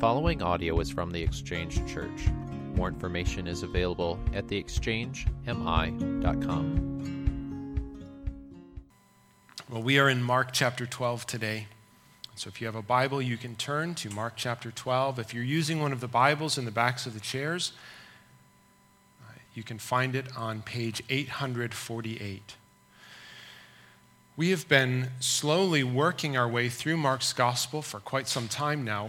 following audio is from the Exchange Church. More information is available at theexchangemi.com. Well, we are in Mark chapter 12 today. So if you have a Bible, you can turn to Mark chapter 12. If you're using one of the Bibles in the backs of the chairs, you can find it on page 848. We have been slowly working our way through Mark's gospel for quite some time now,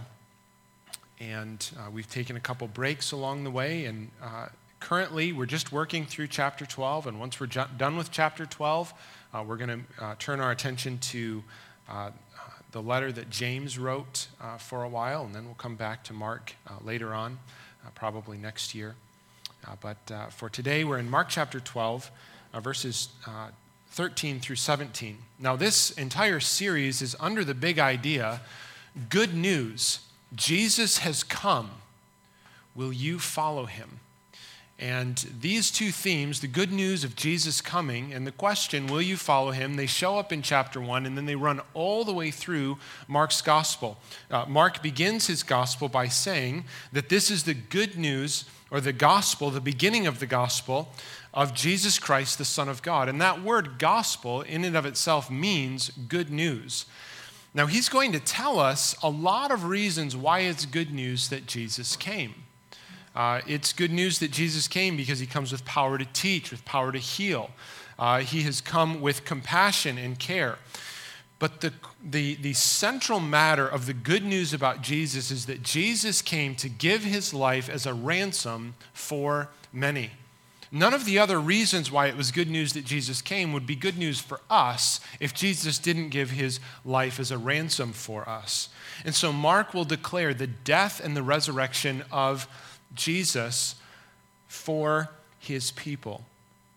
and we've taken a couple breaks along the way, and currently we're just working through chapter 12, and once we're done with chapter 12, we're going to turn our attention to the letter that James wrote for a while, and then we'll come back to Mark later on, probably next year. But for today, we're in Mark chapter 12, verses 13 through 17. Now, this entire series is under the big idea, good news. Jesus has come. Will you follow him? And these two themes, the good news of Jesus coming and the question, will you follow him, they show up in chapter 1, and then they run all the way through Mark's gospel. Mark begins his gospel by saying that this is the good news, or the gospel, the beginning of the gospel of Jesus Christ, the Son of God. And that word gospel in and of itself means good news. Now, he's going to tell us a lot of reasons why it's good news that Jesus came. It's good news that Jesus came because he comes with power to teach, with power to heal. He has come with compassion and care. But the central matter of the good news about Jesus is that Jesus came to give his life as a ransom for many. None of the other reasons why it was good news that Jesus came would be good news for us if Jesus didn't give his life as a ransom for us. And so Mark will declare the death and the resurrection of Jesus for his people.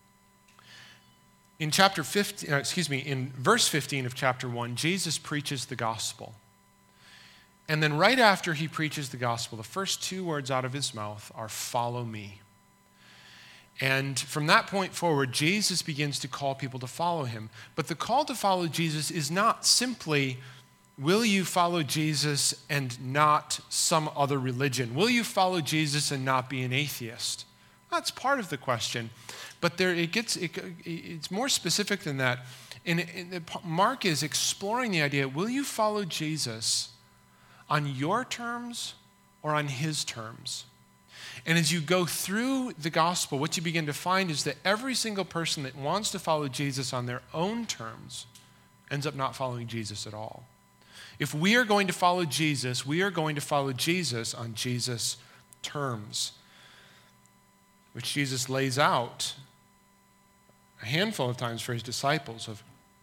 In in verse 15 of chapter 1, Jesus preaches the gospel. And then right after he preaches the gospel, the first two words out of his mouth are, "Follow me." And from that point forward, Jesus begins to call people to follow him. But the call to follow Jesus is not simply, will you follow Jesus and not some other religion? Will you follow Jesus and not be an atheist? That's part of the question. But it's more specific than that. Mark is exploring the idea, will you follow Jesus on your terms or on his terms? And as you go through the gospel, what you begin to find is that every single person that wants to follow Jesus on their own terms ends up not following Jesus at all. If we are going to follow Jesus, we are going to follow Jesus on Jesus' terms, which Jesus lays out a handful of times for his disciples of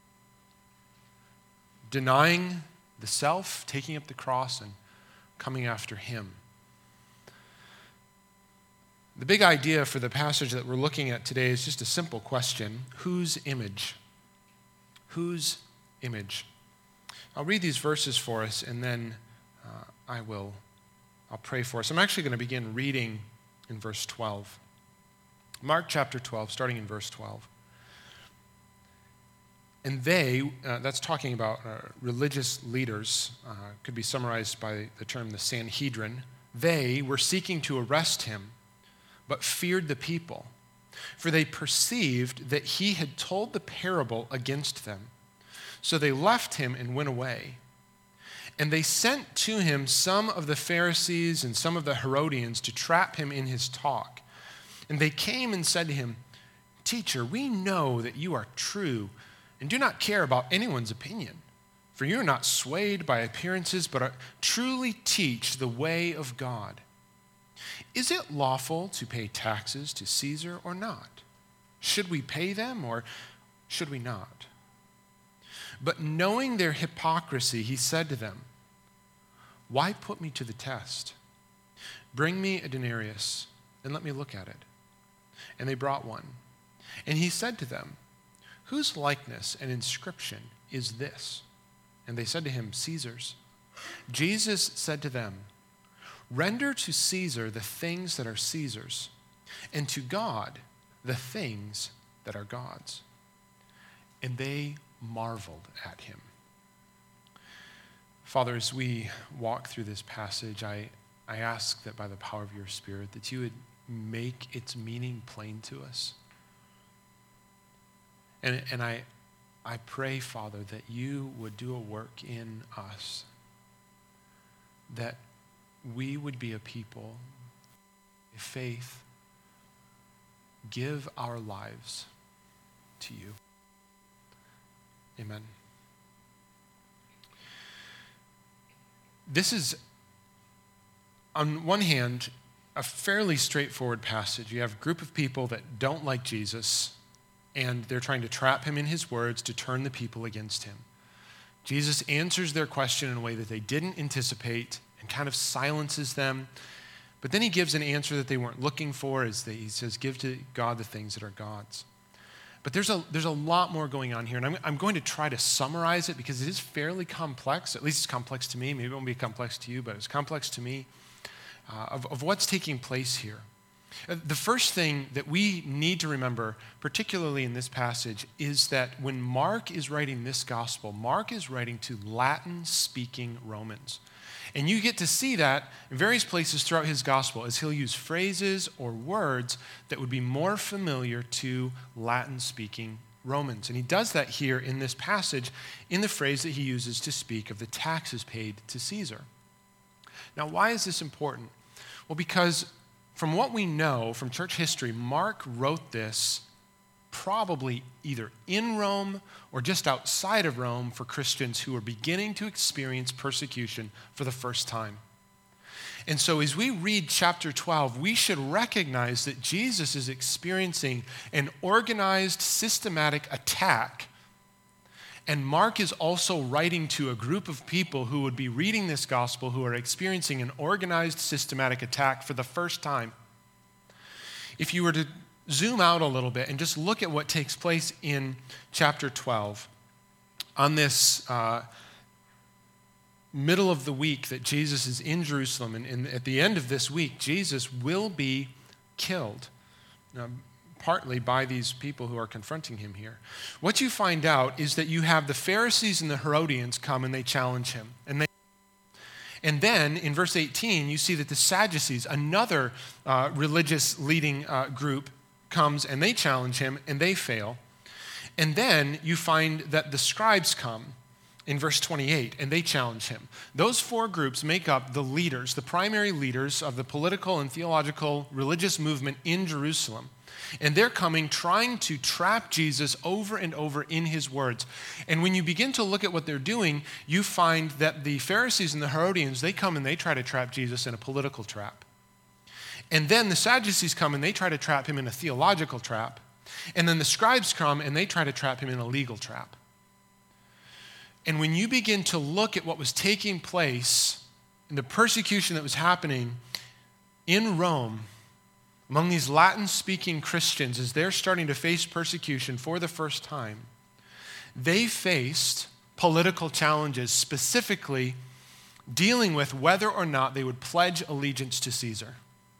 denying the self, taking up the cross, and coming after him. The big idea for the passage that we're looking at today is just a simple question. Whose image? Whose image? I'll read these verses for us, and then I'll pray for us. I'm actually going to begin reading in verse 12. Mark chapter 12, starting in verse 12. And they, that's talking about religious leaders, could be summarized by the term the Sanhedrin. They were seeking to arrest him, but feared the people, for they perceived that he had told the parable against them. So they left him and went away. And they sent to him some of the Pharisees and some of the Herodians to trap him in his talk. And they came and said to him, "Teacher, we know that you are true and do not care about anyone's opinion, for you are not swayed by appearances, but truly teach the way of God. Is it lawful to pay taxes to Caesar or not? Should we pay them or should we not?" But knowing their hypocrisy, he said to them, "Why put me to the test? Bring me a denarius and let me look at it." And they brought one. And he said to them, "Whose likeness and inscription is this?" And they said to him, "Caesar's." Jesus said to them, "Render to Caesar the things that are Caesar's, and to God the things that are God's." And they marveled at him. Father, as we walk through this passage, I I ask that by the power of your Spirit, that you would make its meaning plain to us. And I pray, Father, that you would do a work in us, that we would be a people of faith, give our lives to you. Amen. This is, on one hand, a fairly straightforward passage. You have a group of people that don't like Jesus, and they're trying to trap him in his words to turn the people against him. Jesus answers their question in a way that they didn't anticipate and kind of silences them. But then he gives an answer that they weren't looking for. He says, give to God the things that are God's. But there's a lot more going on here, and I'm going to try to summarize it because it is fairly complex. At least it's complex to me. Maybe it won't be complex to you, but it's complex to me of what's taking place here. The first thing that we need to remember, particularly in this passage, is that when Mark is writing this gospel, Mark is writing to Latin-speaking Romans. And you get to see that in various places throughout his gospel as he'll use phrases or words that would be more familiar to Latin-speaking Romans. And he does that here in this passage in the phrase that he uses to speak of the taxes paid to Caesar. Now, why is this important? Well, because from what we know from church history, Mark wrote this probably either in Rome or just outside of Rome for Christians who were beginning to experience persecution for the first time. And so as we read chapter 12, we should recognize that Jesus is experiencing an organized, systematic attack. And Mark is also writing to a group of people who would be reading this gospel who are experiencing an organized, systematic attack for the first time. If you were to zoom out a little bit and just look at what takes place in chapter 12, on this middle of the week that Jesus is in Jerusalem, and at the end of this week, Jesus will be killed, partly by these people who are confronting him here. What you find out is that you have the Pharisees and the Herodians come and they challenge him. And then in verse 18, you see that the Sadducees, another religious leading group, comes and they challenge him and they fail. And then you find that the scribes come in verse 28 and they challenge him. Those four groups make up the leaders, the primary leaders of the political and theological religious movement in Jerusalem. And they're coming trying to trap Jesus over and over in his words. And when you begin to look at what they're doing, you find that the Pharisees and the Herodians, they come and they try to trap Jesus in a political trap. And then the Sadducees come and they try to trap him in a theological trap. And then the scribes come and they try to trap him in a legal trap. And when you begin to look at what was taking place in the persecution that was happening in Rome among these Latin-speaking Christians as they're starting to face persecution for the first time, they faced political challenges, specifically dealing with whether or not they would pledge allegiance to Caesar.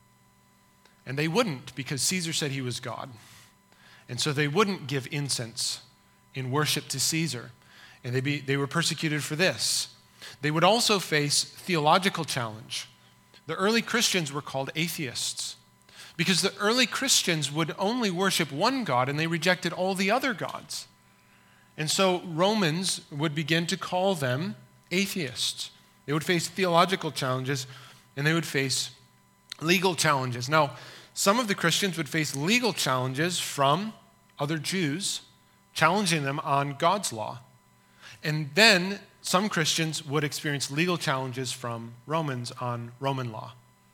And they wouldn't, because Caesar said he was God. And so they wouldn't give incense in worship to Caesar. And they were persecuted for this. They would also face theological challenge. The early Christians were called atheists because the early Christians would only worship one God and they rejected all the other gods. And so Romans would begin to call them atheists. They would face theological challenges and they would face legal challenges. Now, some of the Christians would face legal challenges from other Jews, challenging them on God's law. And then some Christians would experience legal challenges from Romans on Roman law.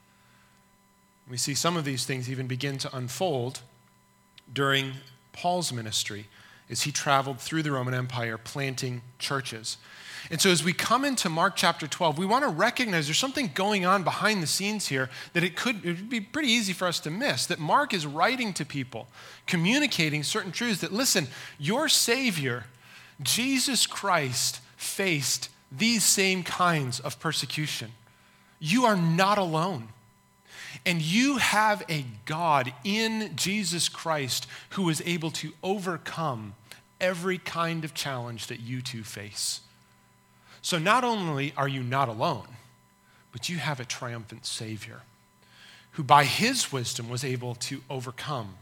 We see some of these things even begin to unfold during Paul's ministry as he traveled through the Roman Empire planting churches. And so as we come into Mark chapter 12, we want to recognize there's something going on behind the scenes here that it would be pretty easy for us to miss, that Mark is writing to people, communicating certain truths that, listen, your Savior, Jesus Christ, faced these same kinds of persecution. You are not alone. And you have a God in Jesus Christ who is able to overcome every kind of challenge that you too face. So not only are you not alone, but you have a triumphant Savior who by his wisdom was able to overcome.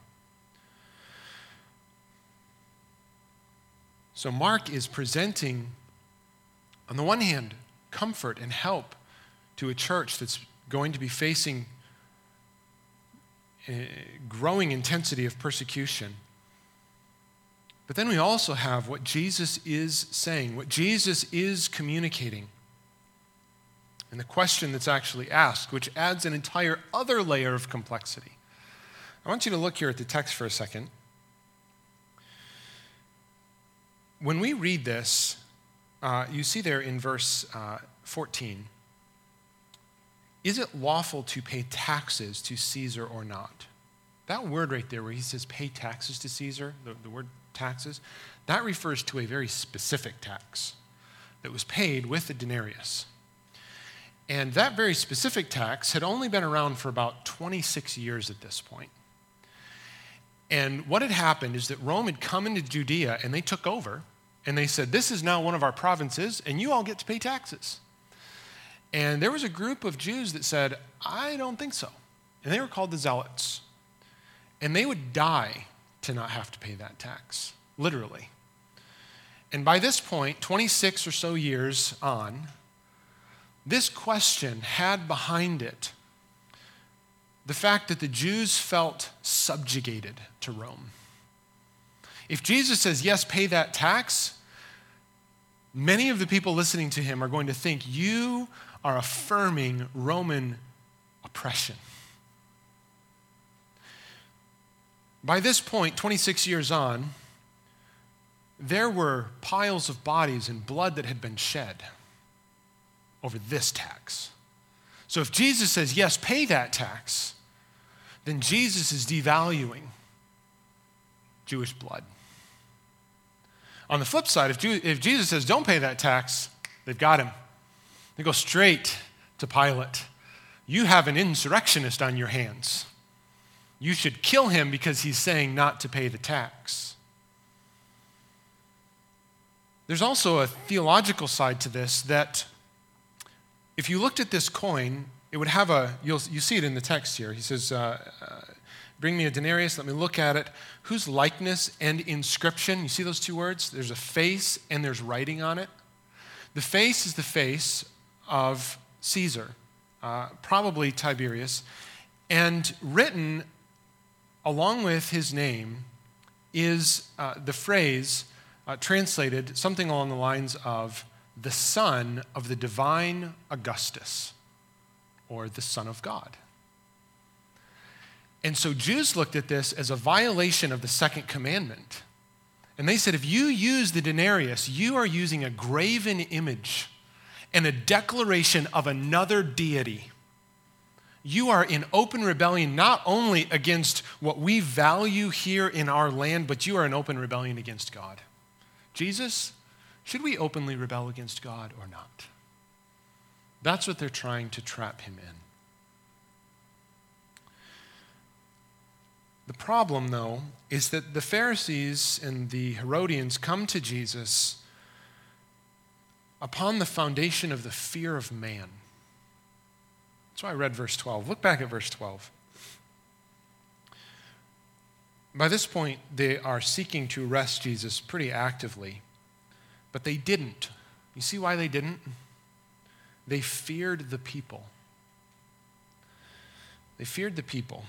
So Mark is presenting, on the one hand, comfort and help to a church that's going to be facing a growing intensity of persecution. But then we also have what Jesus is saying, what Jesus is communicating, and the question that's actually asked, which adds an entire other layer of complexity. I want you to look here at the text for a second. When we read this, you see there in verse 14, is it lawful to pay taxes to Caesar or not? That word right there where he says pay taxes to Caesar, the word taxes, that refers to a very specific tax that was paid with the denarius. And that very specific tax had only been around for about 26 years at this point. And what had happened is that Rome had come into Judea and they took over and they said, this is now one of our provinces and you all get to pay taxes. And there was a group of Jews that said, I don't think so. And they were called the Zealots. And they would die to not have to pay that tax, literally. And by this point, 26 or so years on, this question had behind it the fact that the Jews felt subjugated to Rome. If Jesus says, yes, pay that tax, many of the people listening to him are going to think you are affirming Roman oppression. By this point, 26 years on, there were piles of bodies and blood that had been shed over this tax. So if Jesus says, yes, pay that tax, then Jesus is devaluing Jewish blood. On the flip side, if Jesus says, don't pay that tax, they've got him. They go straight to Pilate. You have an insurrectionist on your hands. You should kill him because he's saying not to pay the tax. There's also a theological side to this that if you looked at this coin, it would have you see it in the text here. He says, bring me a denarius, let me look at it. Whose likeness and inscription? You see those two words? There's a face and there's writing on it. The face is the face of Caesar, probably Tiberius, and written along with his name is the phrase translated something along the lines of the son of the divine Augustus, or the Son of God. And so Jews looked at this as a violation of the second commandment. And they said, if you use the denarius, you are using a graven image and a declaration of another deity. You are in open rebellion not only against what we value here in our land, but you are in open rebellion against God. Jesus, should we openly rebel against God or not? That's what they're trying to trap him in. The problem, though, is that the Pharisees and the Herodians come to Jesus upon the foundation of the fear of man. That's why I read verse 12. Look back at verse 12. By this point, they are seeking to arrest Jesus pretty actively, but they didn't. You see why they didn't? They feared the people. They feared the people.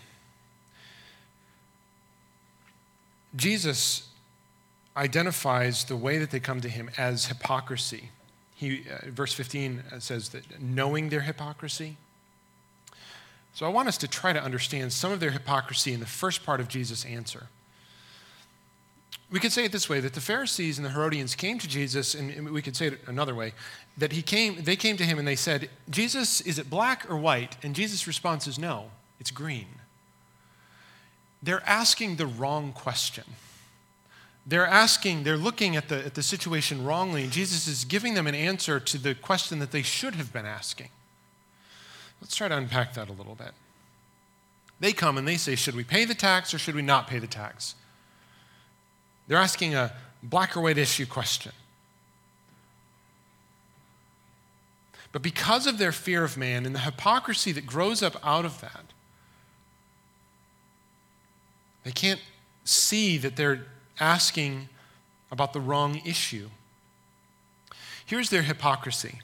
Jesus identifies the way that they come to him as hypocrisy. Verse 15 says that knowing their hypocrisy. So I want us to try to understand some of their hypocrisy in the first part of Jesus' answer. We could say it this way, that the Pharisees and the Herodians came to Jesus, and we could say it another way, that they came to him and they said, Jesus, is it black or white? And Jesus' response is, no, it's green. They're asking the wrong question. They're looking at the situation wrongly, and Jesus is giving them an answer to the question that they should have been asking. Let's try to unpack that a little bit. They come and they say, should we pay the tax or should we not pay the tax? They're asking a black or white issue question. But because of their fear of man and the hypocrisy that grows up out of that, they can't see that they're asking about the wrong issue. Here's their hypocrisy.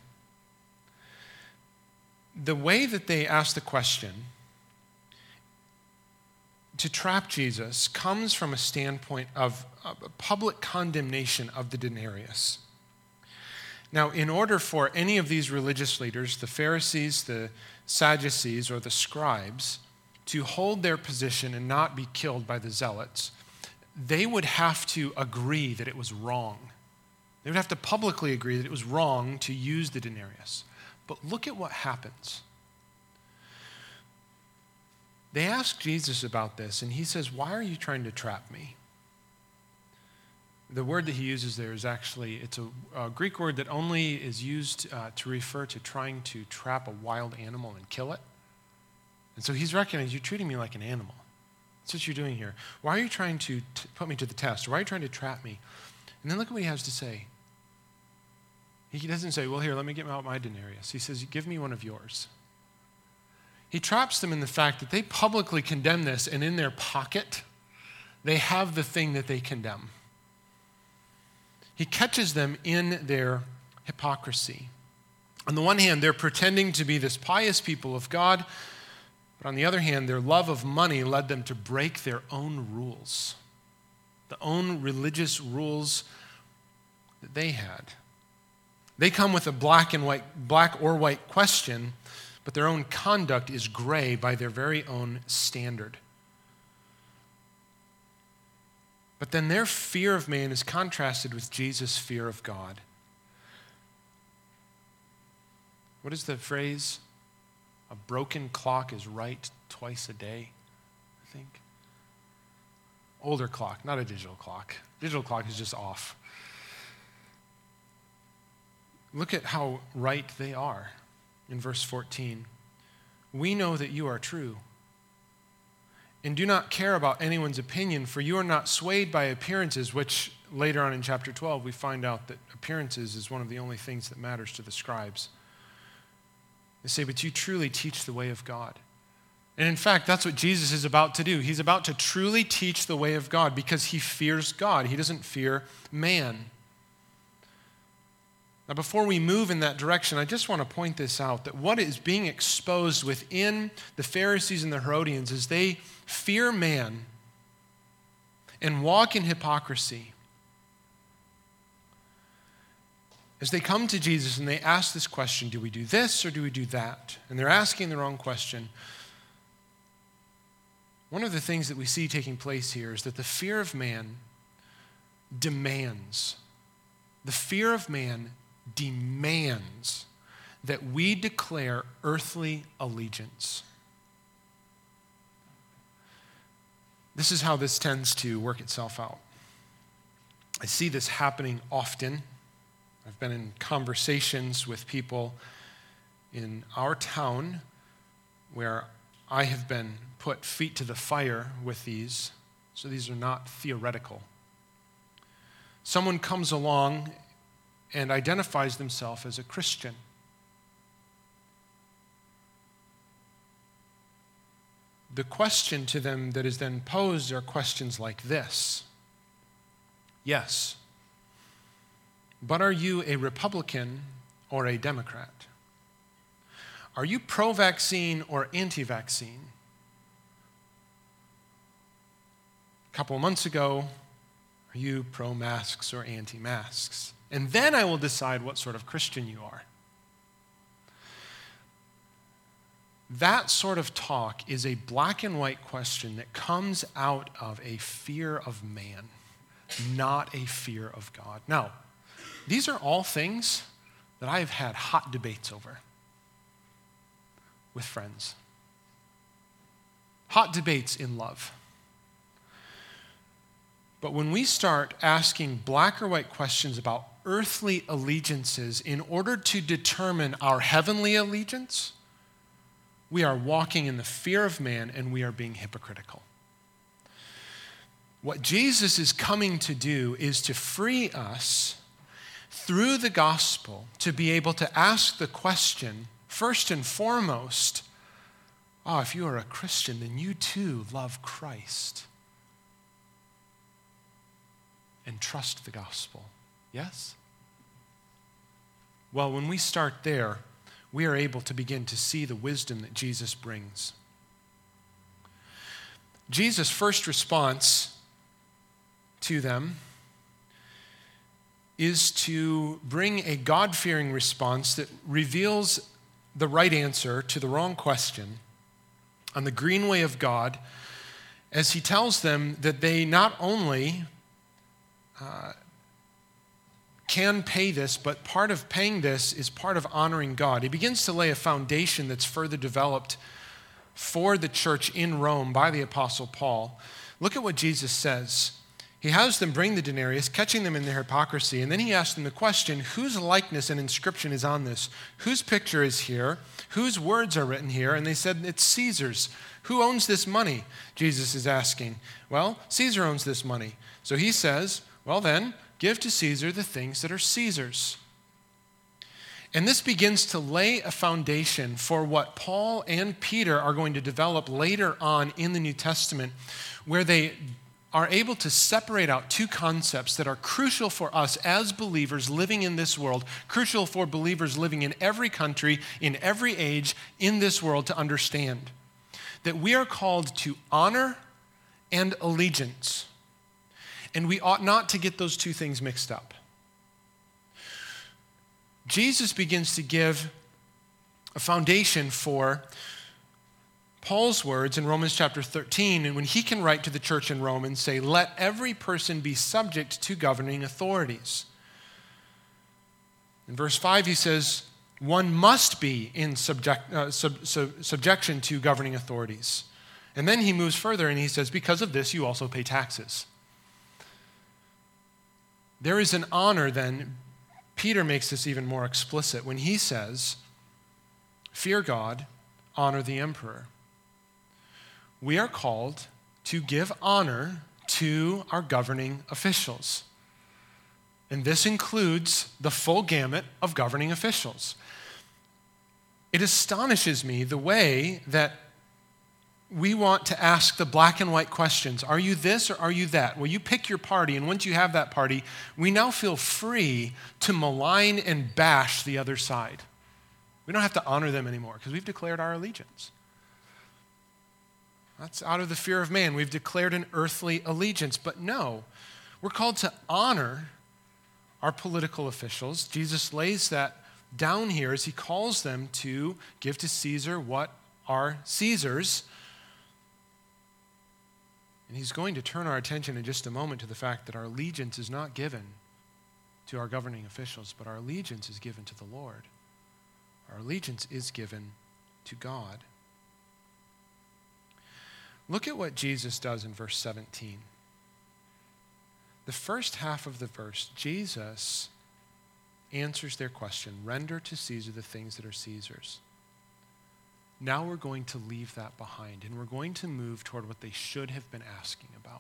The way that they ask the question to trap Jesus comes from a standpoint of a public condemnation of the denarius. Now, in order for any of these religious leaders, the Pharisees, the Sadducees, or the scribes, to hold their position and not be killed by the zealots, they would have to agree that it was wrong. They would have to publicly agree that it was wrong to use the denarius. But look at what happens. They ask Jesus about this, and he says, "Why are you trying to trap me?" The word that he uses there is actually, it's a Greek word that only is used to refer to trying to trap a wild animal and kill it. And so he's recognizing, you're treating me like an animal. That's what you're doing here. Why are you trying to put me to the test? Why are you trying to trap me? And then look at what he has to say. He doesn't say, well, here, let me get out my denarius. He says, give me one of yours. He traps them in the fact that they publicly condemn this, and in their pocket, they have the thing that they condemn. He catches them in their hypocrisy. On the one hand, they're pretending to be this pious people of God, but on the other hand, their love of money led them to break their own rules, the own religious rules that they had. They come with a black or white question, but their own conduct is gray by their very own standard. But then their fear of man is contrasted with Jesus' fear of God. What is the phrase? A broken clock is right twice a day, I think. Older clock, not a digital clock. Digital clock is just off. Look at how right they are in verse 14. We know that you are true and do not care about anyone's opinion, for you are not swayed by appearances, which later on in chapter 12 we find out that appearances is one of the only things that matters to the scribes. They say, but you truly teach the way of God. And in fact, that's what Jesus is about to do. He's about to truly teach the way of God because he fears God. He doesn't fear man. Now, before we move in that direction, I just want to point this out, that what is being exposed within the Pharisees and the Herodians is they fear man and walk in hypocrisy. As they come to Jesus and they ask this question, do we do this or do we do that? And they're asking the wrong question. One of the things that we see taking place here is that the fear of man demands that we declare earthly allegiance. This is how this tends to work itself out. I see this happening often. I've been in conversations with people in our town where I have been put feet to the fire with these, so these are not theoretical. Someone comes along and identifies themselves as a Christian. The question to them that is then posed are questions like this. Yes, but are you a Republican or a Democrat? Are you pro-vaccine or anti-vaccine? A couple of months ago, are you pro-masks or anti-masks? And then I will decide what sort of Christian you are. That sort of talk is a black and white question that comes out of a fear of man, not a fear of God. Now, these are all things that I have had hot debates over with friends. Hot debates in love. But when we start asking black or white questions about earthly allegiances in order to determine our heavenly allegiance, we are walking in the fear of man and we are being hypocritical. What Jesus is coming to do is to free us through the gospel to be able to ask the question, first and foremost, if you are a Christian, then you too love Christ and trust the gospel. Yes? Well, when we start there, we are able to begin to see the wisdom that Jesus brings. Jesus' first response to them is to bring a God-fearing response that reveals the right answer to the wrong question on the green way of God, as he tells them that they not only can pay this, but part of paying this is part of honoring God. He begins to lay a foundation that's further developed for the church in Rome by the Apostle Paul. Look at what Jesus says. He has them bring the denarius, catching them in their hypocrisy, and then he asks them the question, whose likeness and inscription is on this? Whose picture is here? Whose words are written here? And they said, it's Caesar's. Who owns this money? Jesus is asking. Well, Caesar owns this money. So he says, well then, give to Caesar the things that are Caesar's. And this begins to lay a foundation for what Paul and Peter are going to develop later on in the New Testament, where they are able to separate out two concepts that are crucial for us as believers living in this world, crucial for believers living in every country, in every age in this world to understand. That we are called to honor and allegiance. And we ought not to get those two things mixed up. Jesus begins to give a foundation for Paul's words in Romans chapter 13, and when he can write to the church in Rome and say, let every person be subject to governing authorities. In verse 5, he says, one must be in subjection to governing authorities. And then he moves further and he says, because of this, you also pay taxes. There is an honor then. Peter makes this even more explicit when he says, fear God, honor the emperor. We are called to give honor to our governing officials. And this includes the full gamut of governing officials. It astonishes me the way that we want to ask the black and white questions. Are you this or are you that? Well, you pick your party, and once you have that party, we now feel free to malign and bash the other side. We don't have to honor them anymore because we've declared our allegiance. That's out of the fear of man. We've declared an earthly allegiance. But no, we're called to honor our political officials. Jesus lays that down here as he calls them to give to Caesar what are Caesar's. And he's going to turn our attention in just a moment to the fact that our allegiance is not given to our governing officials, but our allegiance is given to the Lord. Our allegiance is given to God. Look at what Jesus does in verse 17. The first half of the verse, Jesus answers their question, render to Caesar the things that are Caesar's. Now we're going to leave that behind, and we're going to move toward what they should have been asking about.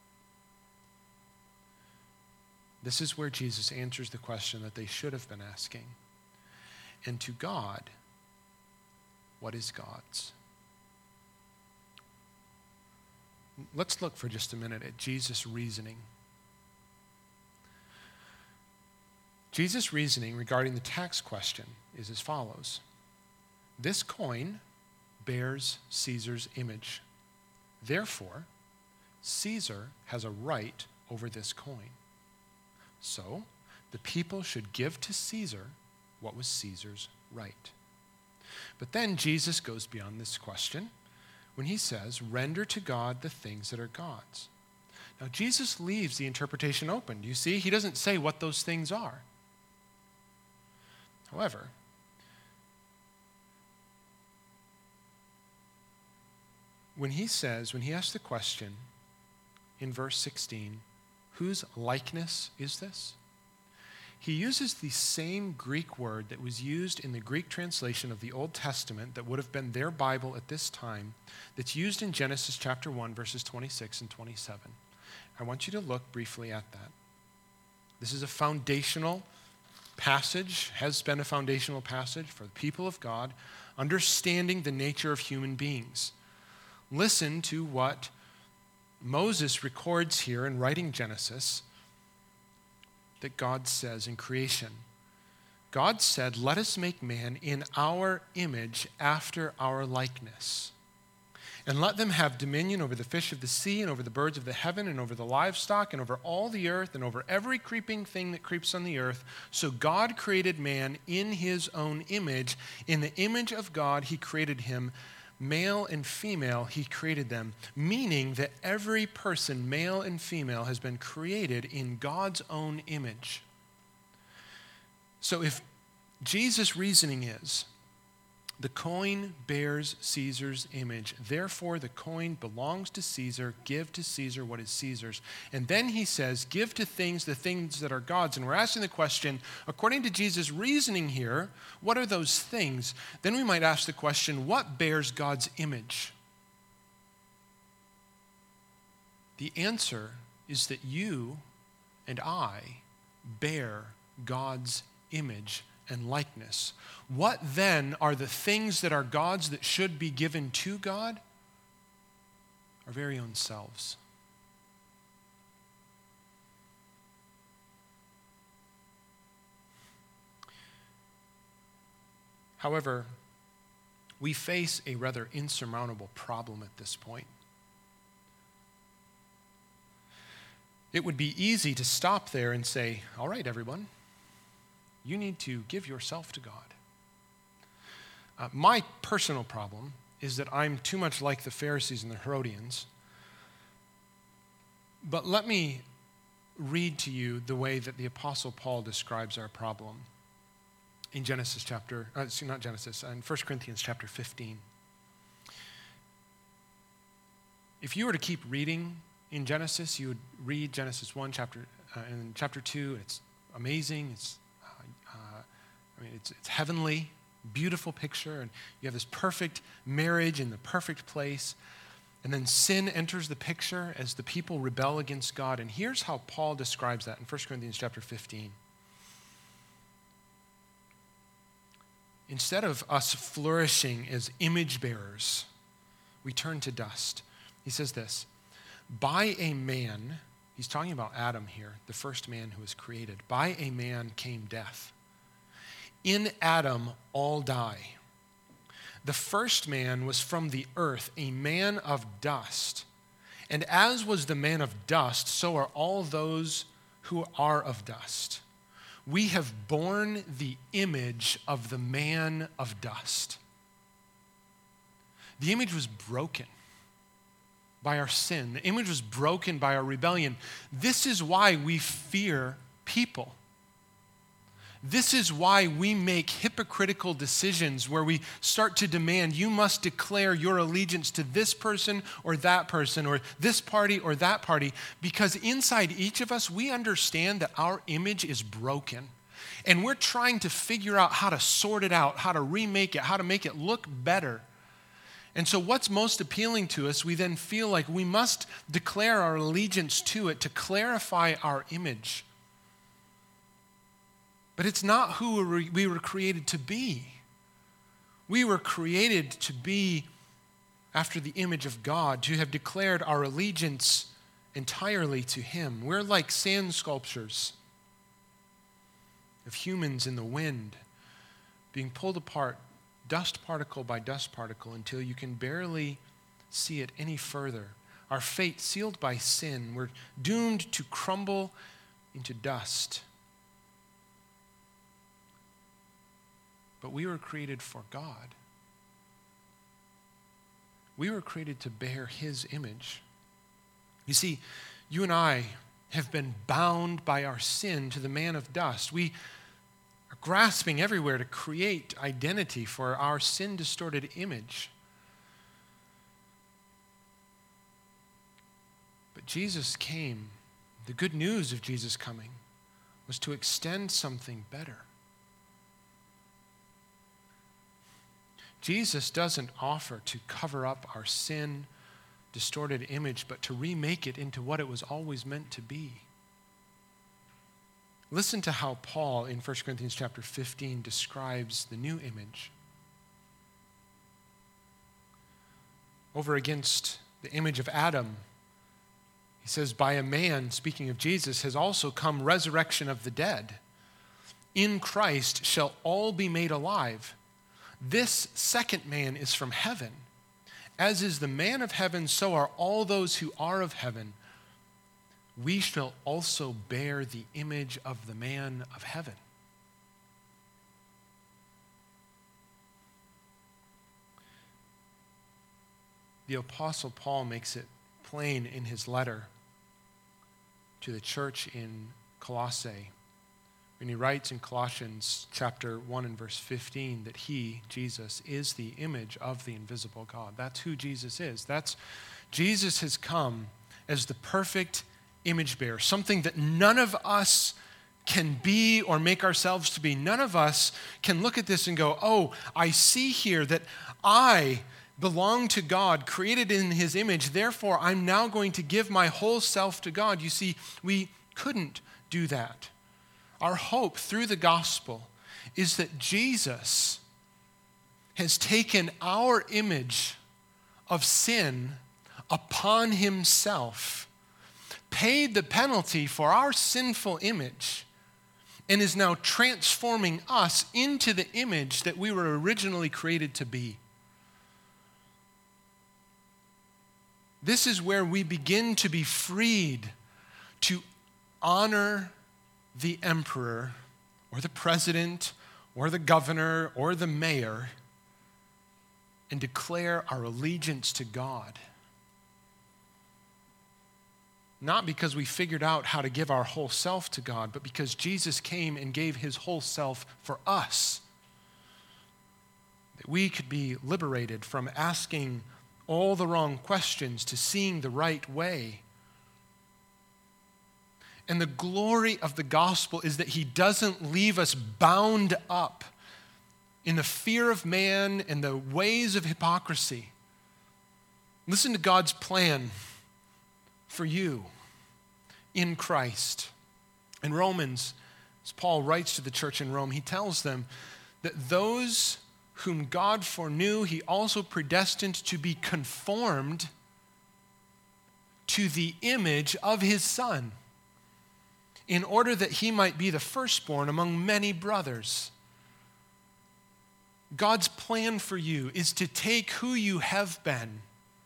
This is where Jesus answers the question that they should have been asking. And to God, what is God's? Let's look for just a minute at Jesus' reasoning. Jesus' reasoning regarding the tax question is as follows. This coin bears Caesar's image. Therefore, Caesar has a right over this coin. So, the people should give to Caesar what was Caesar's right. But then Jesus goes beyond this question when he says, render to God the things that are God's. Now, Jesus leaves the interpretation open. Do you see? He doesn't say what those things are. However, when he asks the question in verse 16, whose likeness is this? He uses the same Greek word that was used in the Greek translation of the Old Testament that would have been their Bible at this time, that's used in Genesis chapter 1, verses 26 and 27. I want you to look briefly at that. This is a foundational passage has been a foundational passage for the people of God, understanding the nature of human beings. Listen to what Moses records here in writing Genesis that God says in creation. God said, "Let us make man in our image after our likeness. And let them have dominion over the fish of the sea and over the birds of the heaven and over the livestock and over all the earth and over every creeping thing that creeps on the earth." So God created man in his own image. In the image of God, he created him. Male and female, he created them. Meaning that every person, male and female, has been created in God's own image. So if Jesus' reasoning is, the coin bears Caesar's image, therefore the coin belongs to Caesar, give to Caesar what is Caesar's. And then he says, give to things the things that are God's. And we're asking the question, according to Jesus' reasoning here, what are those things? Then we might ask the question, what bears God's image? The answer is that you and I bear God's image and likeness. What then are the things that are God's that should be given to God? Our very own selves. However, we face a rather insurmountable problem at this point. It would be easy to stop there and say, all right, everyone, you need to give yourself to God. My personal problem is that I'm too much like the Pharisees and the Herodians. But let me read to you the way that the Apostle Paul describes our problem in in 1 Corinthians chapter 15. If you were to keep reading in Genesis, you would read Genesis 1 and chapter 2. It's amazing. It's heavenly, beautiful picture, and you have this perfect marriage in the perfect place. And then sin enters the picture as the people rebel against God. And here's how Paul describes that in 1 Corinthians chapter 15. Instead of us flourishing as image bearers, we turn to dust. He says this, by a man, he's talking about Adam here, the first man who was created. By a man came death. In Adam, all die. The first man was from the earth, a man of dust. And as was the man of dust, so are all those who are of dust. We have borne the image of the man of dust. The image was broken by our sin. The image was broken by our rebellion. This is why we fear people. This is why we make hypocritical decisions where we start to demand you must declare your allegiance to this person or this party or that party, because inside each of us, we understand that our image is broken. And we're trying to figure out how to sort it out, how to remake it, how to make it look better. And so what's most appealing to us, we then feel like we must declare our allegiance to it to clarify our image. But it's not who we were created to be. We were created to be after the image of God, to have declared our allegiance entirely to Him. We're like sand sculptures of humans in the wind, being pulled apart dust particle by dust particle until you can barely see it any further. Our fate sealed by sin. We're doomed to crumble into dust. But we were created for God. We were created to bear His image. You see, you and I have been bound by our sin to the man of dust. We are grasping everywhere to create identity for our sin-distorted image. But Jesus came. The good news of Jesus coming was to extend something better. Jesus doesn't offer to cover up our sin, distorted image, but to remake it into what it was always meant to be. Listen to how Paul in 1 Corinthians chapter 15 describes the new image. Over against the image of Adam, he says, by a man, speaking of Jesus, has also come resurrection of the dead. In Christ shall all be made alive. This second man is from heaven. As is the man of heaven, so are all those who are of heaven. We shall also bear the image of the man of heaven. The Apostle Paul makes it plain in his letter to the church in Colossae, when he writes in Colossians chapter 1 and verse 15 that he, Jesus, is the image of the invisible God. That's who Jesus is. Jesus has come as the perfect image bearer, something that none of us can be or make ourselves to be. None of us can look at this and go, oh, I see here that I belong to God, created in his image, therefore I'm now going to give my whole self to God. You see, we couldn't do that. Our hope through the gospel is that Jesus has taken our image of sin upon himself, paid the penalty for our sinful image, and is now transforming us into the image that we were originally created to be. This is where we begin to be freed to honor the emperor or the president or the governor or the mayor and declare our allegiance to God. Not because we figured out how to give our whole self to God, but because Jesus came and gave his whole self for us. That we could be liberated from asking all the wrong questions to seeing the right way. And the glory of the gospel is that he doesn't leave us bound up in the fear of man and the ways of hypocrisy. Listen to God's plan for you in Christ. In Romans, as Paul writes to the church in Rome, he tells them that those whom God foreknew, he also predestined to be conformed to the image of his Son, in order that he might be the firstborn among many brothers. God's plan for you is to take who you have been,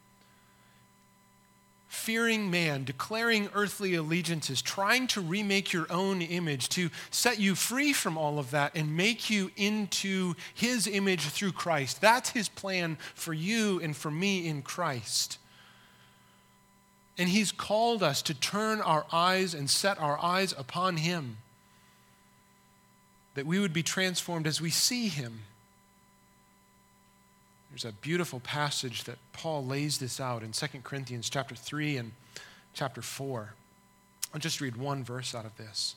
fearing man, declaring earthly allegiances, trying to remake your own image, to set you free from all of that and make you into his image through Christ. That's his plan for you and for me in Christ. And he's called us to turn our eyes and set our eyes upon him, that we would be transformed as we see him. There's a beautiful passage that Paul lays this out in 2 Corinthians chapter 3 and chapter 4. I'll just read one verse out of this.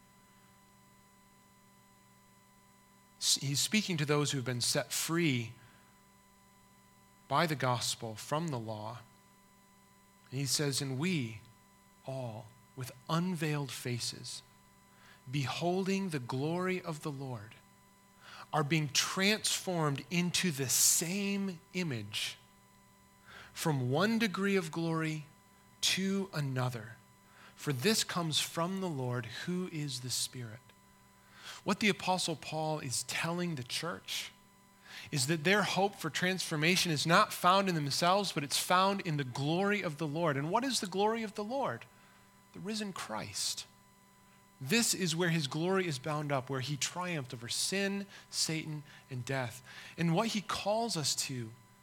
He's speaking to those who have been set free by the gospel from the law. And he says, and we all, with unveiled faces, beholding the glory of the Lord, are being transformed into the same image from one degree of glory to another. For this comes from the Lord, who is the Spirit. What the Apostle Paul is telling the church is that their hope for transformation is not found in themselves, but it's found in the glory of the Lord. And what is the glory of the Lord? The risen Christ. This is where his glory is bound up, where he triumphed over sin, Satan, and death. And what he calls us to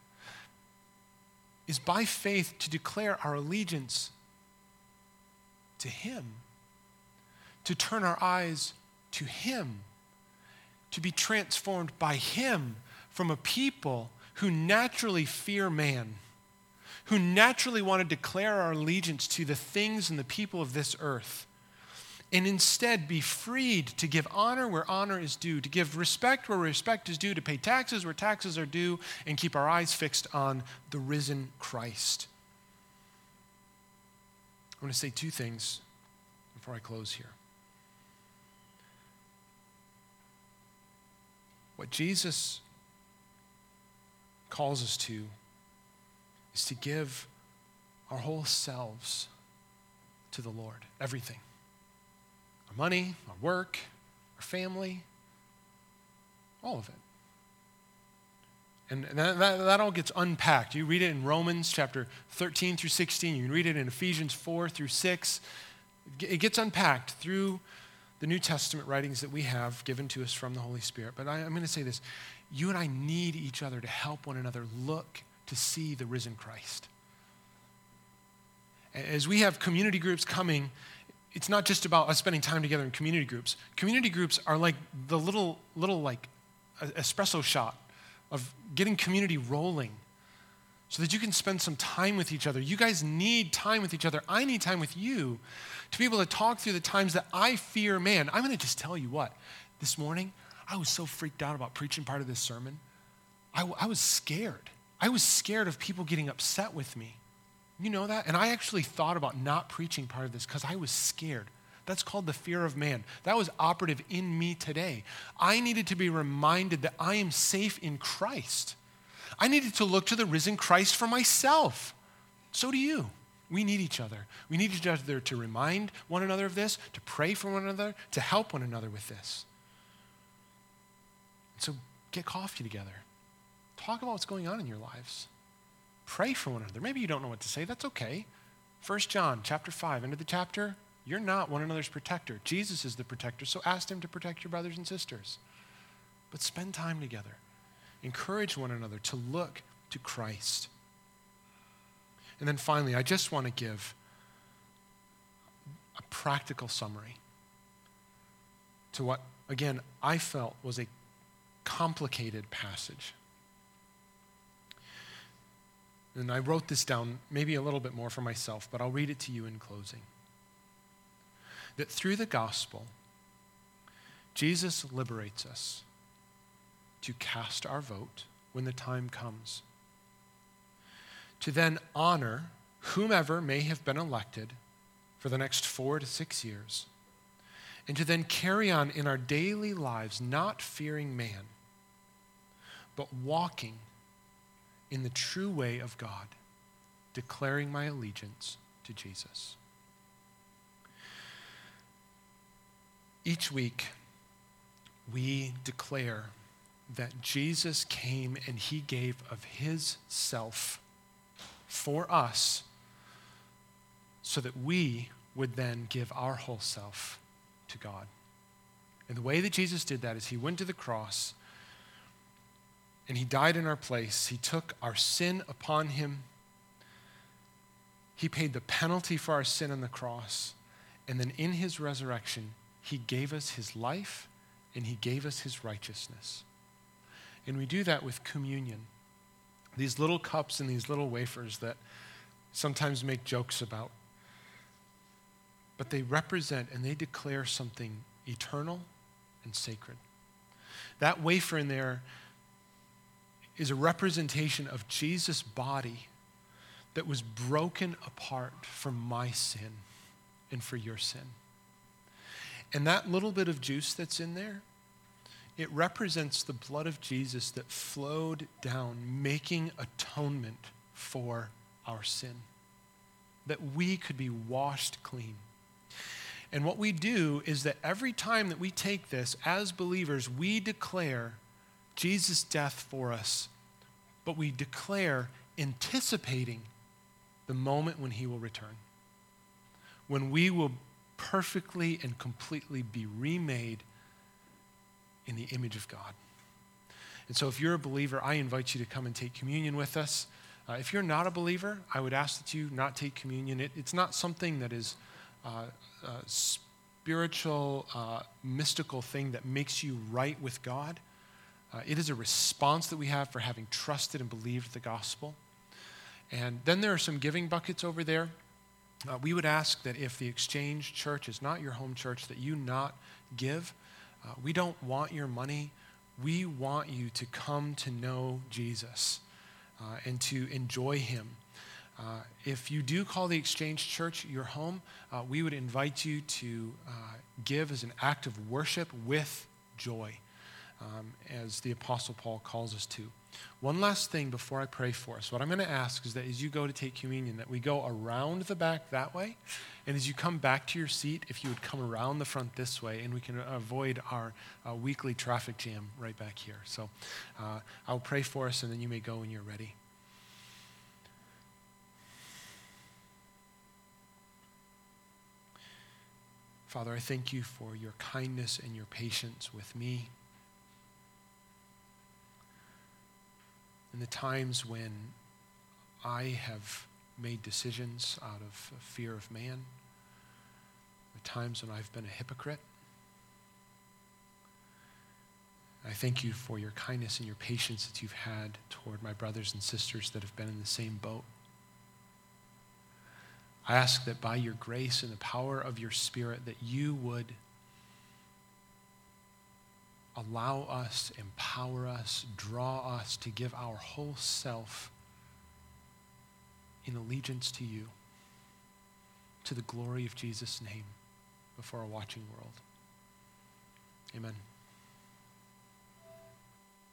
is by faith to declare our allegiance to him, to turn our eyes to him, to be transformed by him from a people who naturally fear man, who naturally want to declare our allegiance to the things and the people of this earth, and instead be freed to give honor where honor is due, to give respect where respect is due, to pay taxes where taxes are due, and keep our eyes fixed on the risen Christ. I want to say two things before I close here. What Jesus calls us to is to give our whole selves to the Lord, everything. Our money, our work, our family, all of it. And that all gets unpacked. You read it in Romans chapter 13 through 16. You can read it in Ephesians 4 through 6. It gets unpacked through the New Testament writings that we have given to us from the Holy Spirit. But I'm going to say this. You and I need each other to help one another look to see the risen Christ. As we have community groups coming, it's not just about us spending time together in community groups. Community groups are like the little like espresso shot of getting community rolling so that you can spend some time with each other. You guys need time with each other. I need time with you to be able to talk through the times that I fear man. I'm going to just tell you what. This morning, I was so freaked out about preaching part of this sermon. I was scared. I was scared of people getting upset with me. You know that? And I actually thought about not preaching part of this because I was scared. That's called the fear of man. That was operative in me today. I needed to be reminded that I am safe in Christ. I needed to look to the risen Christ for myself. So do you. We need each other. We need each other to remind one another of this, to pray for one another, to help one another with this. So get coffee together. Talk about what's going on in your lives. Pray for one another. Maybe you don't know what to say. That's okay. 1 John chapter 5, end of the chapter. You're not one another's protector. Jesus is the protector, so ask him to protect your brothers and sisters. But spend time together. Encourage one another to look to Christ. And then finally, I just want to give a practical summary to what, again, I felt was a complicated passage. And I wrote this down maybe a little bit more for myself, but I'll read it to you in closing. That through the gospel, Jesus liberates us to cast our vote when the time comes, to then honor whomever may have been elected for the next 4 to 6 years, and to then carry on in our daily lives, not fearing man, but walking in the true way of God, declaring my allegiance to Jesus. Each week, we declare that Jesus came and he gave of his self for us so that we would then give our whole self to God. And the way that Jesus did that is he went to the cross and he died in our place. He took our sin upon him. He paid the penalty for our sin on the cross. And then in his resurrection, he gave us his life and he gave us his righteousness. And we do that with communion. These little cups and these little wafers that sometimes make jokes about. But they represent and they declare something eternal and sacred. That wafer in there is a representation of Jesus' body that was broken apart for my sin and for your sin. And that little bit of juice that's in there, it represents the blood of Jesus that flowed down, making atonement for our sin, that we could be washed clean. And what we do is that every time that we take this as believers, we declare Jesus' death for us, but we declare anticipating the moment when he will return, when we will perfectly and completely be remade in the image of God. And so if you're a believer, I invite you to come and take communion with us. If you're not a believer, I would ask that you not take communion. It's not something that is a spiritual, mystical thing that makes you right with God. It is a response that we have for having trusted and believed the gospel. And then there are some giving buckets over there. We would ask that if the Exchange Church is not your home church, that you not give. We don't want your money. We want you to come to know Jesus and to enjoy him. If you do call the Exchange Church your home, we would invite you to give as an act of worship with joy. as the Apostle Paul calls us to. One last thing before I pray for us. What I'm going to ask is that as you go to take communion, that we go around the back that way, and as you come back to your seat, if you would come around the front this way, and we can avoid our weekly traffic jam right back here. So I'll pray for us, and then you may go when you're ready. Father, I thank you for your kindness and your patience with me. In the times when I have made decisions out of fear of man, the times when I've been a hypocrite, I thank you for your kindness and your patience that you've had toward my brothers and sisters that have been in the same boat. I ask that by your grace and the power of your Spirit that you would allow us, empower us, draw us to give our whole self in allegiance to you, to the glory of Jesus' name before a watching world. Amen.